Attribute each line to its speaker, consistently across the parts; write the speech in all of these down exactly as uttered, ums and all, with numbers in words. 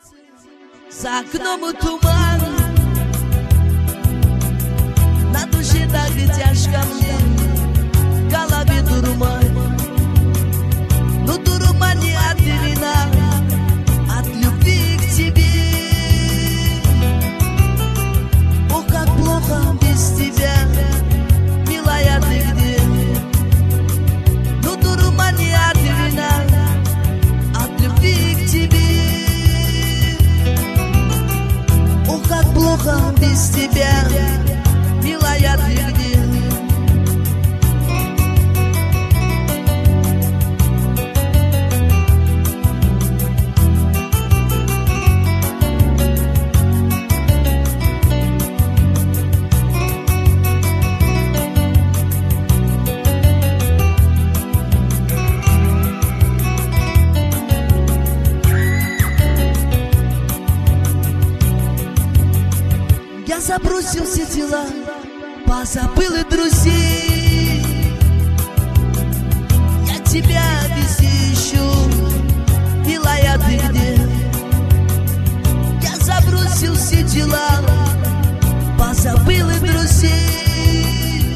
Speaker 1: за окном туман, на душе так и тяжко мне, в голове дурман. Но дурман не от вина, от любви к тебе. Ох, как плохо без тебя, милая, ты где? Но дурман не от вина, от любви к тебе. Ох, как плохо без тебя, милая, ты где? Я забросил все дела, позабыл и друзей. Я тебя везде ищу, милая, ты где? Я забросил все дела, позабыл и друзей.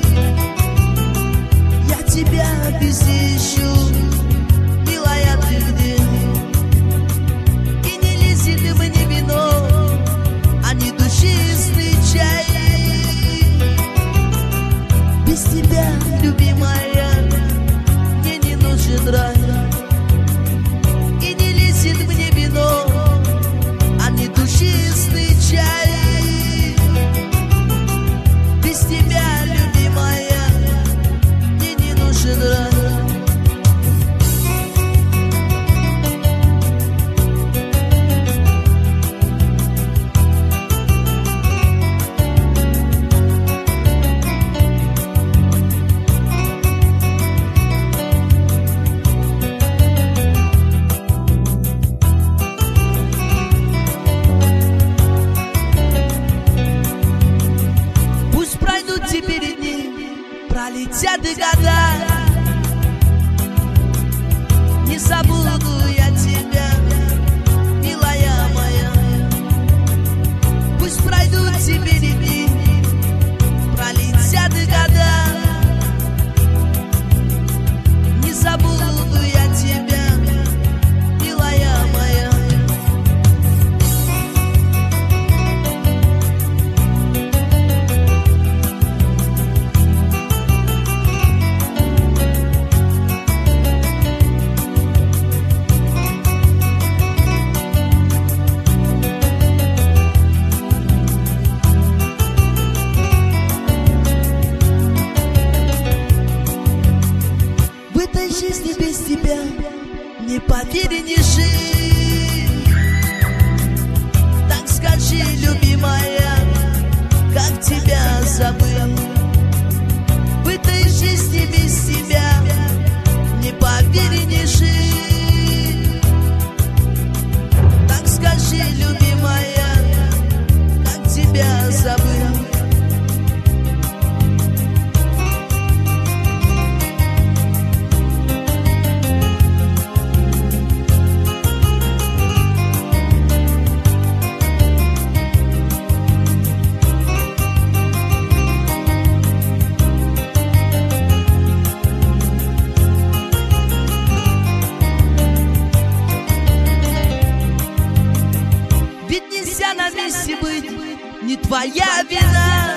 Speaker 1: Я тебя везде ищу, милая, ты где? И не лезет мне вино, а не душистый чай. Без тебя, любимая, мне не нужен рай. И не лезет мне вино, а не душистый чай. Без тебя, любимая, мне не нужен рай. Теперь дни, пролетят и года, не забуду я тебя, милая моя. Пусть пройдут теперь дни, пролетят и года, не забуду я тебя, милая моя. Жизни без тебя, не поверь, не жить. Так скажи, любимая, как тебя забыл. В этой жизни без тебя, не поверь, не жить. Так скажи, любимая, как тебя забыл. Ведь нельзя на месте быть, не твоя вина.